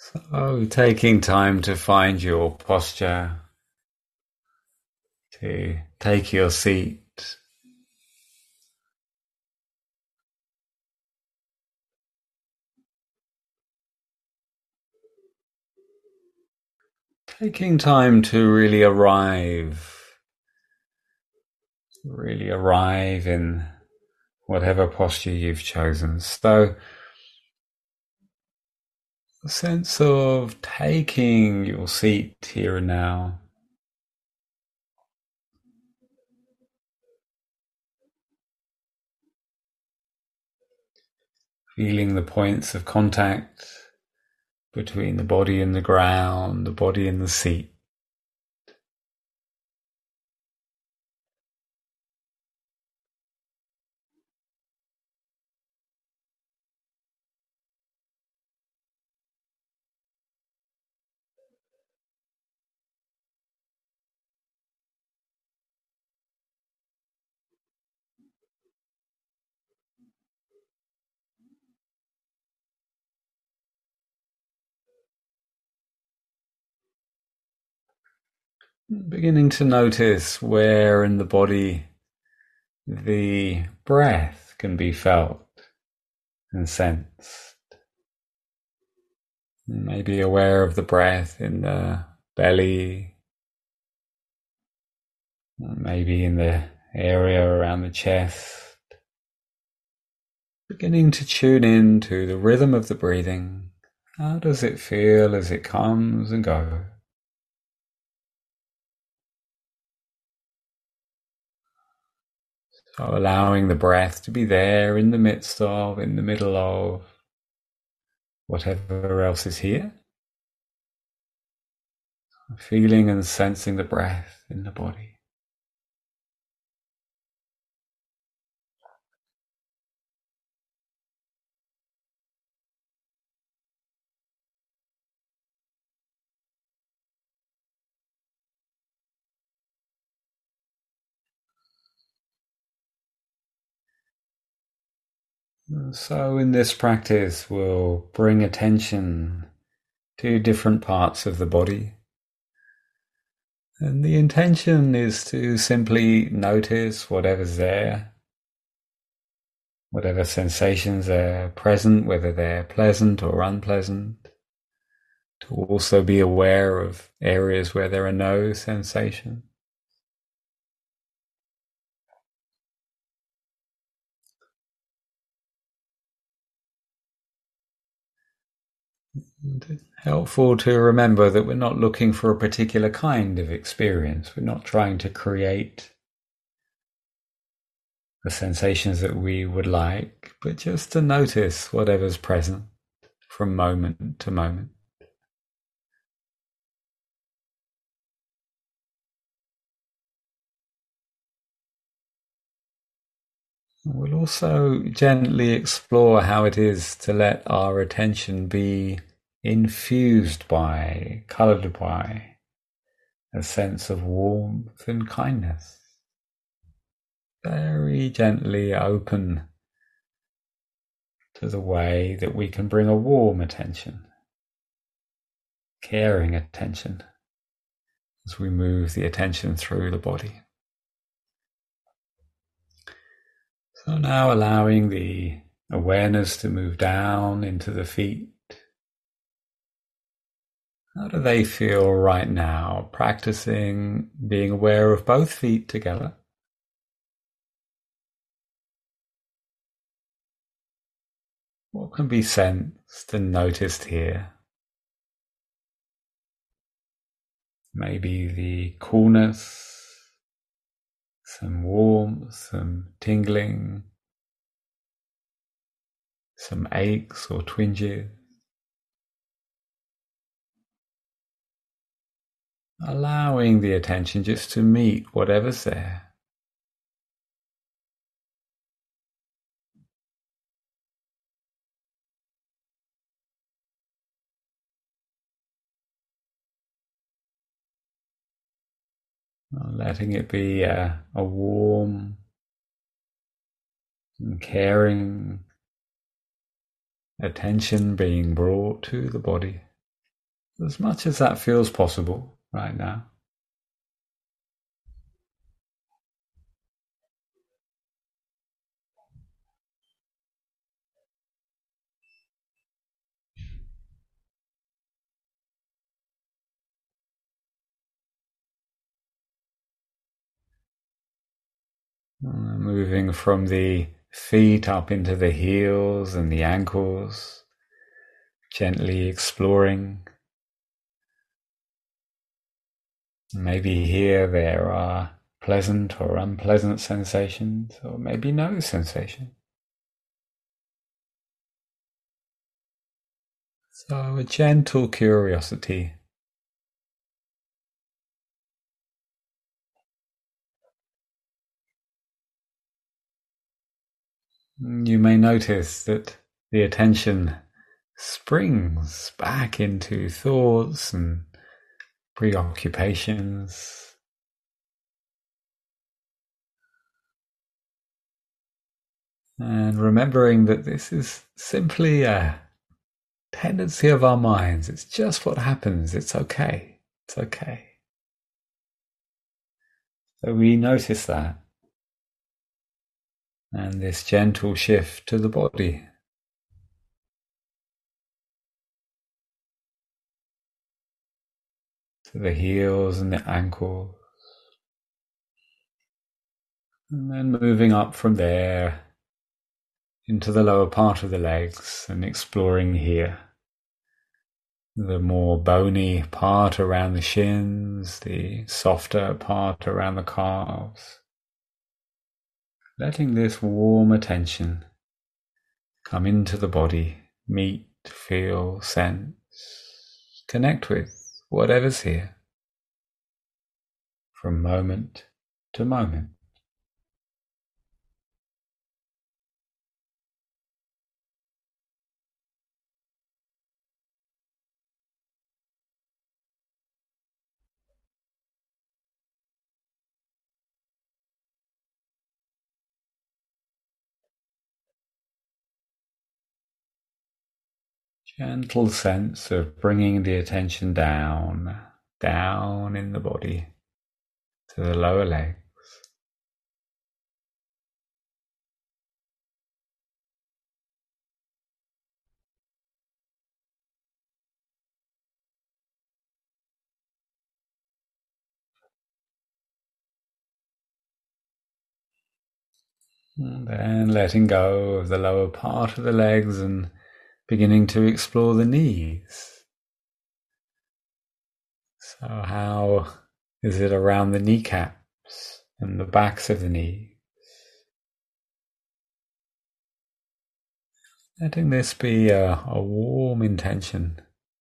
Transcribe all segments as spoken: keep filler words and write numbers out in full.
So, taking time to find your posture, to take your seat, taking time to really arrive, really arrive in whatever posture you've chosen. So, a sense of taking your seat here and now. Feeling the points of contact between the body and the ground, the body and the seat. Beginning to notice where in the body the breath can be felt and sensed. Maybe aware of the breath in the belly, maybe in the area around the chest. Beginning to tune in to the rhythm of the breathing. How does it feel as it comes and goes? So allowing the breath to be there in the midst of, in the middle of whatever else is here. Feeling and sensing the breath in the body. So in this practice, we'll bring attention to different parts of the body. And the intention is to simply notice whatever's there, whatever sensations are present, whether they're pleasant or unpleasant. To also be aware of areas where there are no sensations. And it's helpful to remember that we're not looking for a particular kind of experience. We're not trying to create the sensations that we would like, but just to notice whatever's present from moment to moment. We'll also gently explore how it is to let our attention be infused by, colored by, a sense of warmth and kindness. Very gently open to the way that we can bring a warm attention, caring attention, as we move the attention through the body. So now allowing the awareness to move down into the feet. How do they feel right now? Practicing being aware of both feet together. What can be sensed and noticed here? Maybe the coolness, some warmth, some tingling, some aches or twinges. Allowing the attention just to meet whatever's there. Letting it be a, a warm and caring attention being brought to the body. as much as that feels possible right now. Uh, moving from the feet up into the heels and the ankles, gently exploring. Maybe here there are pleasant or unpleasant sensations, or maybe no sensation. So a gentle curiosity. You may notice that the attention springs back into thoughts and preoccupations. And remembering that this is simply a tendency of our minds. It's just what happens. It's okay. It's okay. So we notice that. And this gentle shift to the body. To the heels and the ankles. And then moving up from there into the lower part of the legs and exploring here. The more bony part around the shins, the softer part around the calves. Letting this warm attention come into the body, meet, feel, sense, connect with whatever's here from moment to moment. Gentle sense of bringing the attention down, down in the body to the lower legs. And then letting go of the lower part of the legs and beginning to explore the knees. So how is it around the kneecaps and the backs of the knees? Letting this be a, a warm intention,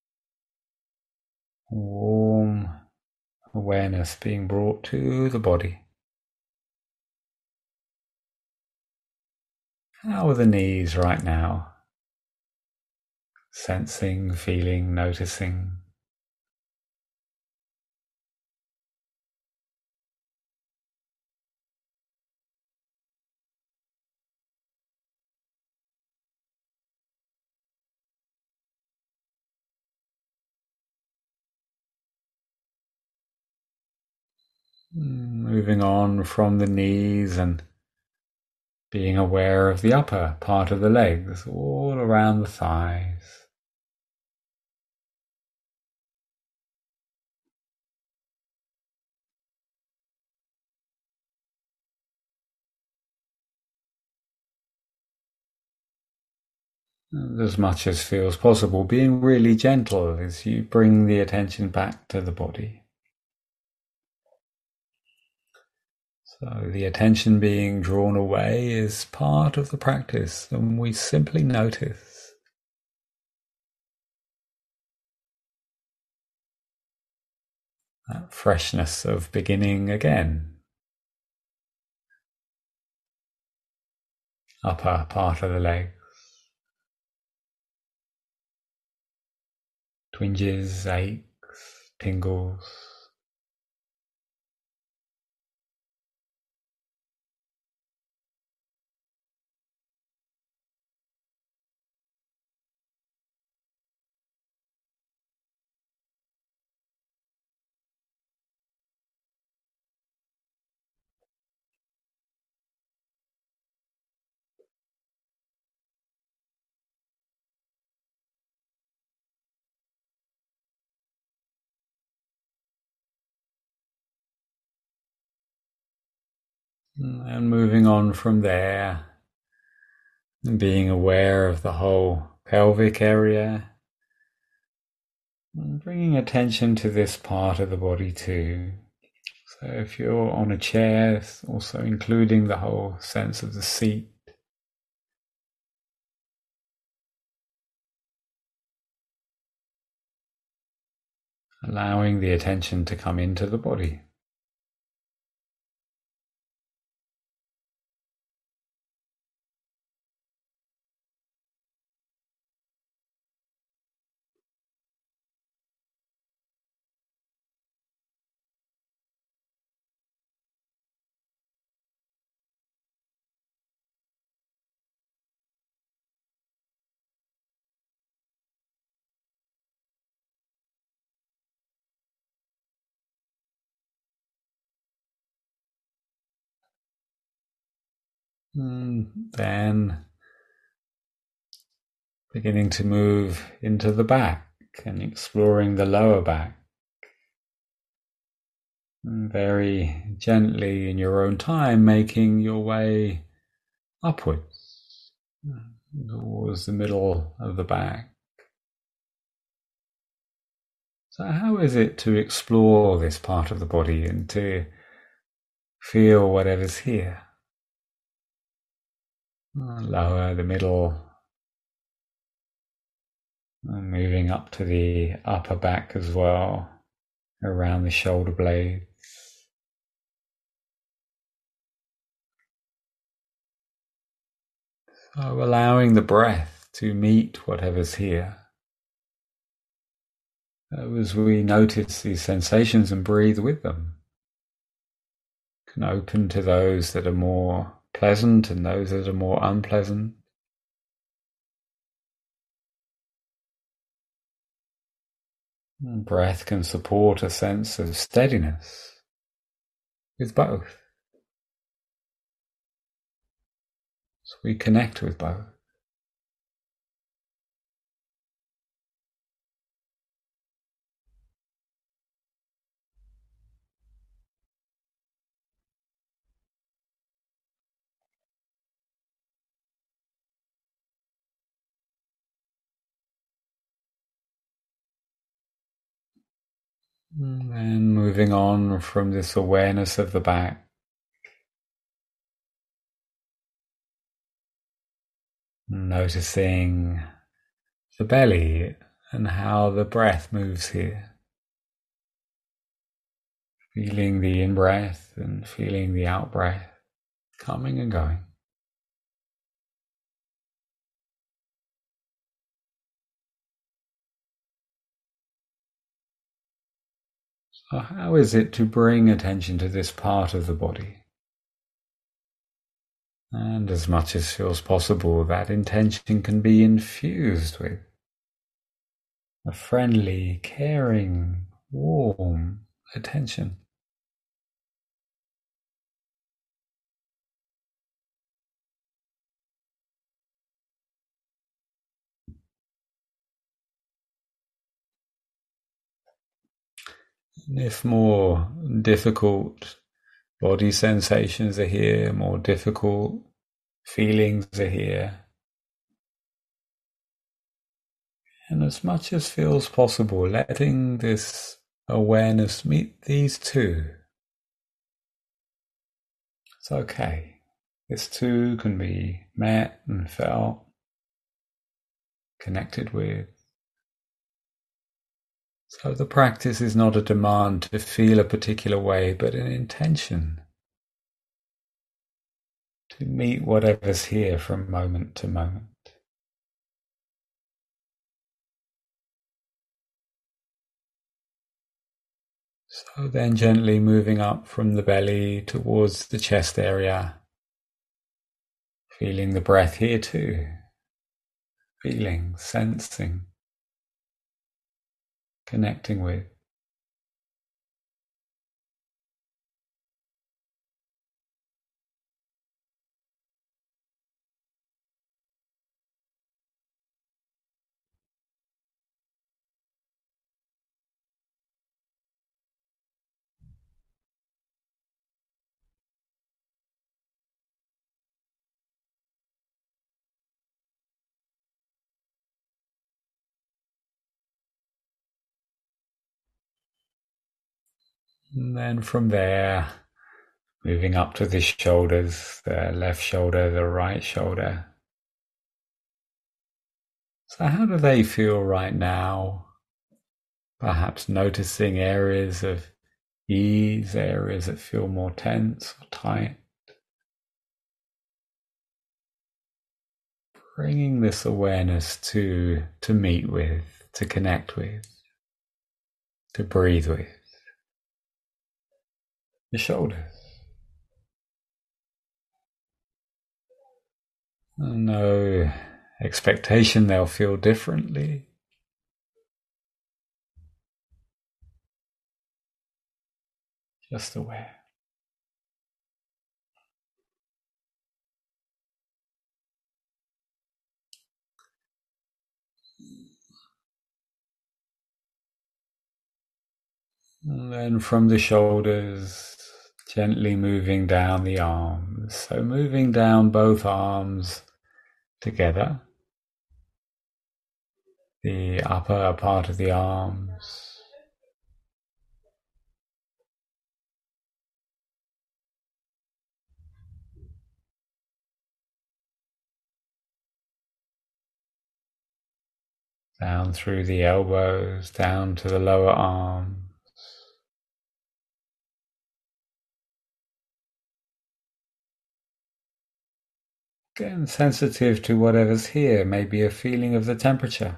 warm awareness being brought to the body. How are the knees right now? Sensing, feeling, noticing. Moving on from the knees and being aware of the upper part of the legs, all around the thighs. As much as feels possible, being really gentle as you bring the attention back to the body. So the attention being drawn away is part of the practice, and we simply notice. That freshness of beginning again. Upper part of the legs. Twinges, aches, tingles. And moving on from there, and being aware of the whole pelvic area, and bringing attention to this part of the body too. So if you're on a chair, also including the whole sense of the seat. Allowing the attention to come into the body. And then beginning to move into the back and exploring the lower back. And very gently in your own time, making your way upwards towards the middle of the back. So how is it to explore this part of the body and to feel whatever's here? Lower, the middle, and moving up to the upper back as well, around the shoulder blades. So allowing the breath to meet whatever's here. As we notice these sensations and breathe with them, can open to those that are more pleasant and those that are more unpleasant. And breath can support a sense of steadiness with both. So we connect with both. And then moving on from this awareness of the back, noticing the belly and how the breath moves here. Feeling the in-breath and feeling the out-breath coming and going. So how is it to bring attention to this part of the body? And as much as feels possible, that intention can be infused with a friendly, caring, warm attention. And if more difficult body sensations are here, more difficult feelings are here, and as much as feels possible, letting this awareness meet these two. It's okay. This too can be met and felt, connected with. So the practice is not a demand to feel a particular way, but an intention to meet whatever's here from moment to moment. So then gently moving up from the belly towards the chest area, feeling the breath here too, feeling, sensing, connecting with. And then from there, moving up to the shoulders, the left shoulder, the right shoulder. So how do they feel right now? Perhaps noticing areas of ease, areas that feel more tense or tight. Bringing this awareness to, to meet with, to connect with, to breathe with the shoulders. No expectation they'll feel differently. Just aware. And then from the shoulders, gently moving down the arms. So moving down both arms together. The upper part of the arms. Down through the elbows, down to the lower arms. Again, sensitive to whatever's here, maybe a feeling of the temperature.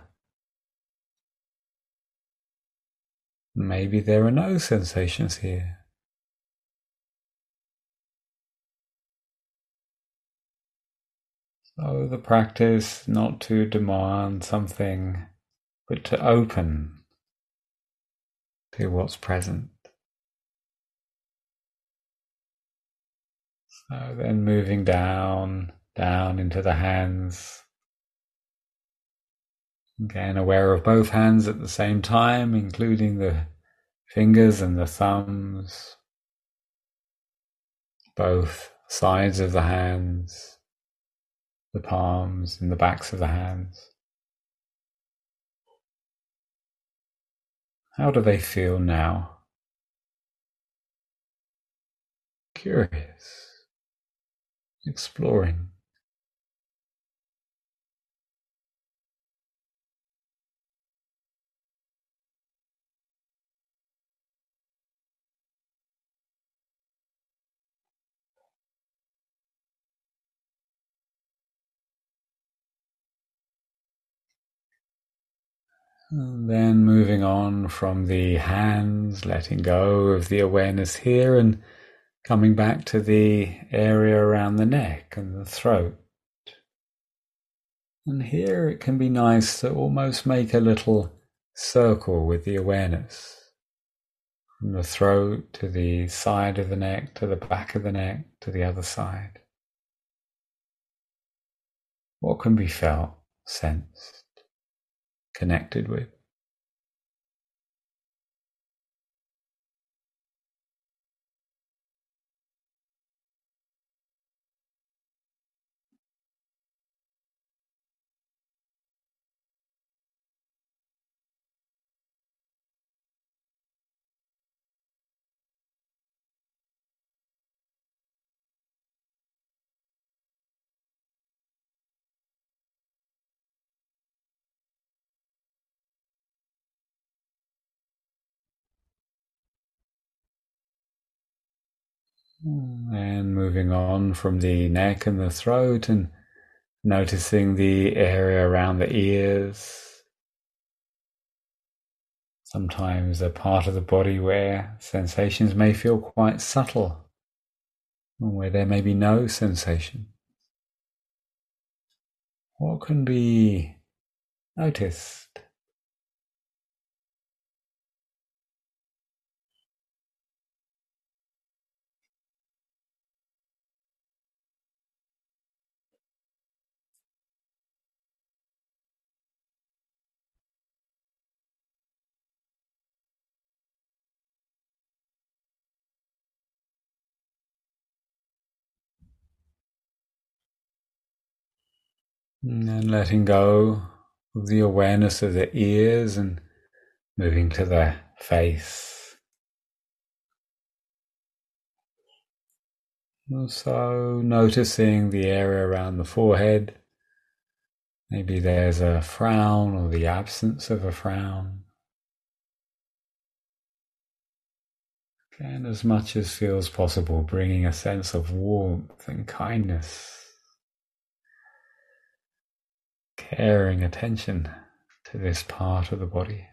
Maybe there are no sensations here. So the practice not to demand something, but to open to what's present. So then moving down, down into the hands. Again, aware of both hands at the same time, including the fingers and the thumbs, both sides of the hands, the palms and the backs of the hands. How do they feel now? Curious, exploring. And then moving on from the hands, letting go of the awareness here and coming back to the area around the neck and the throat. And here it can be nice to almost make a little circle with the awareness. From the throat to the side of the neck, to the back of the neck, to the other side. What can be felt, sensed, connected with? And moving on from the neck and the throat and noticing the area around the ears. Sometimes a part of the body where sensations may feel quite subtle, or where there may be no sensation. What can be noticed? And letting go of the awareness of the ears and moving to the face. So noticing the area around the forehead. Maybe there's a frown or the absence of a frown. And as much as feels possible, bringing a sense of warmth and kindness, caring attention to this part of the body.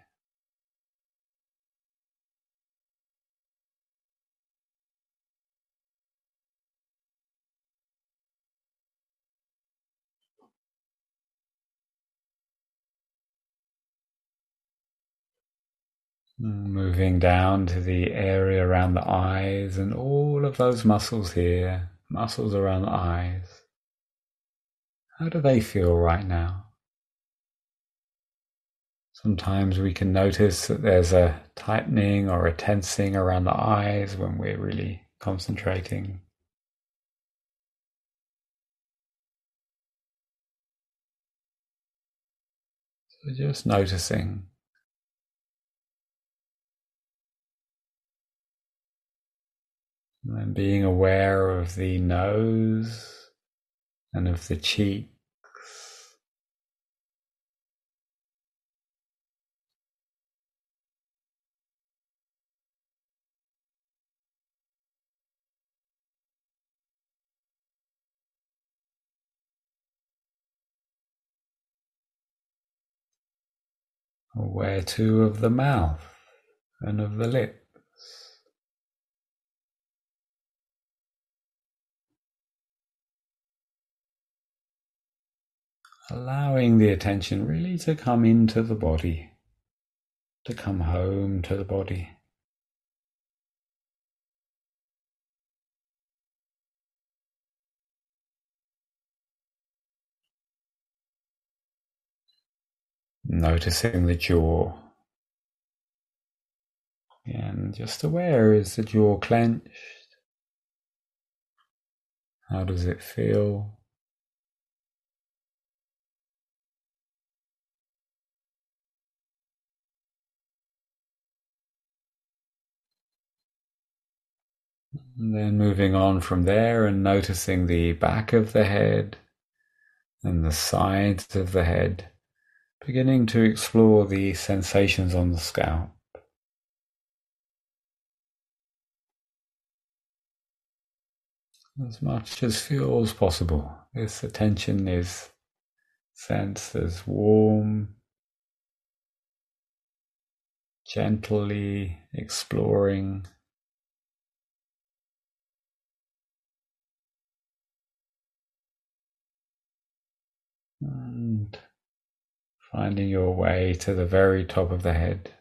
Moving down to the area around the eyes and all of those muscles here, muscles around the eyes. How do they feel right now? Sometimes we can notice that there's a tightening or a tensing around the eyes when we're really concentrating. So just noticing. And then being aware of the nose and of the cheeks. Aware too of the mouth and of the lips. Allowing the attention really to come into the body, to come home to the body. Noticing the jaw. And just aware, is the jaw clenched? How does it feel? And then moving on from there and noticing the back of the head and the sides of the head, beginning to explore the sensations on the scalp. As much as feels possible, this attention is sensed as warm, gently exploring. And finding your way to the very top of the head.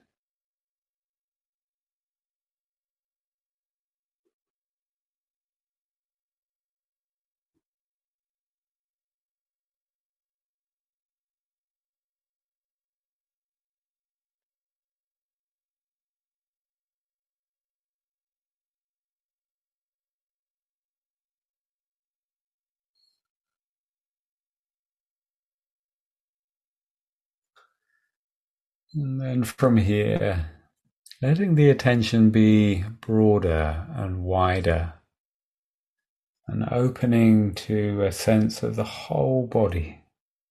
And then from here, letting the attention be broader and wider, and opening to a sense of the whole body.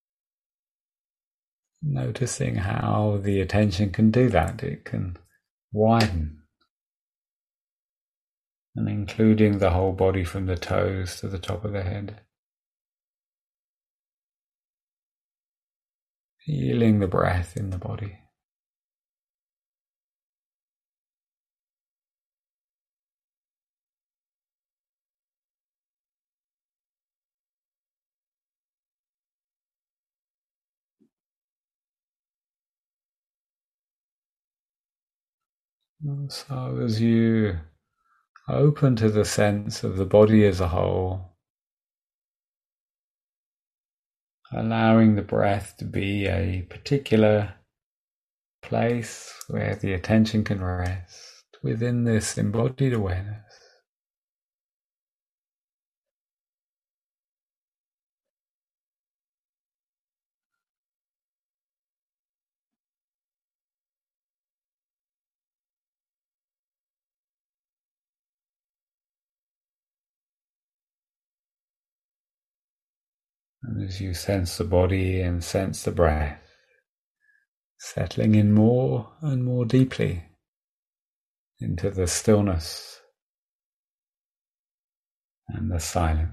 Noticing how the attention can do that. It can widen, and including the whole body from the toes to the top of the head. Feeling the breath in the body. And so as you open to the sense of the body as a whole, allowing the breath to be a particular place where the attention can rest within this embodied awareness. And as you sense the body and sense the breath, settling in more and more deeply into the stillness and the silence.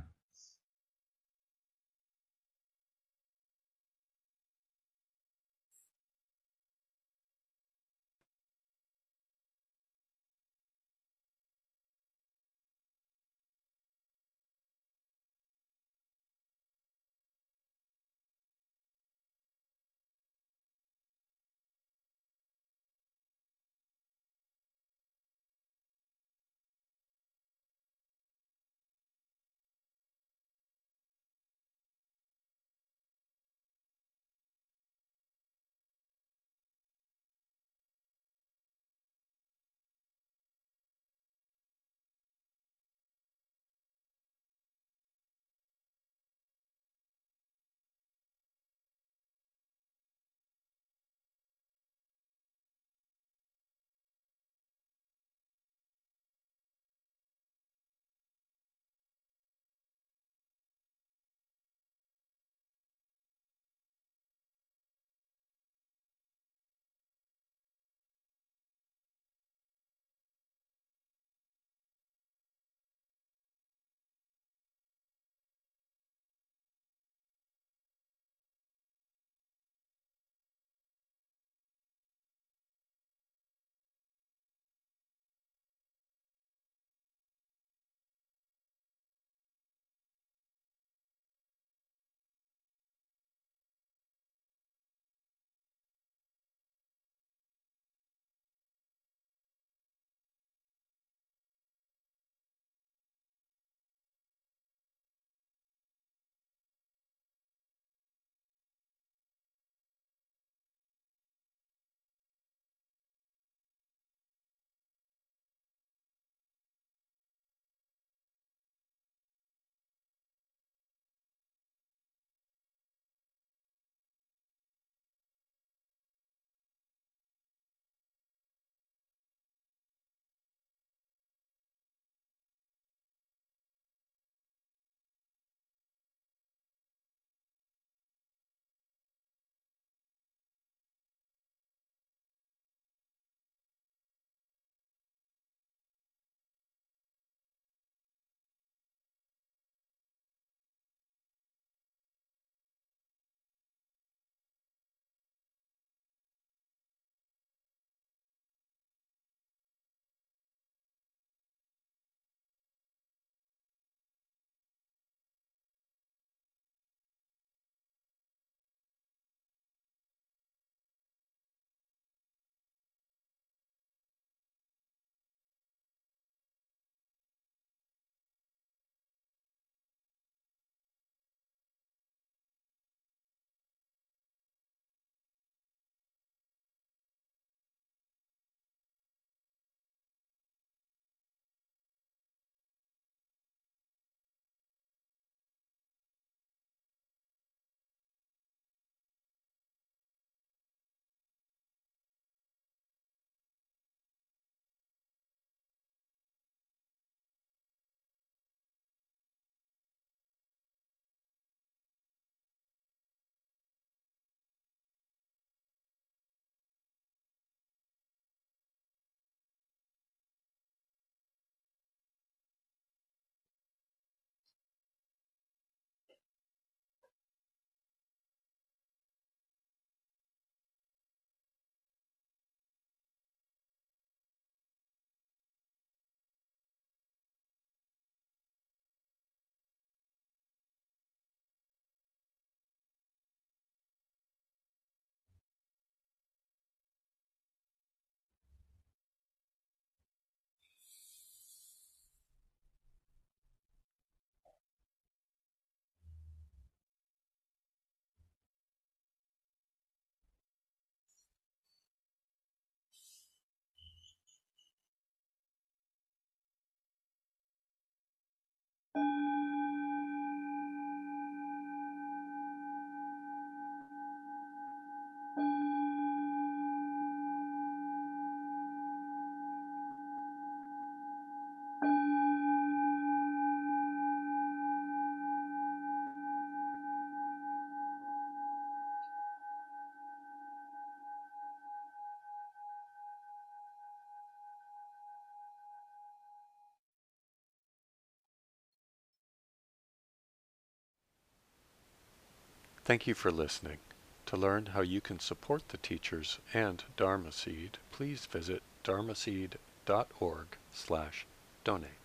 Thank you for listening. To learn how you can support the teachers and Dharma Seed, please visit dharmaseed dot org slash donate.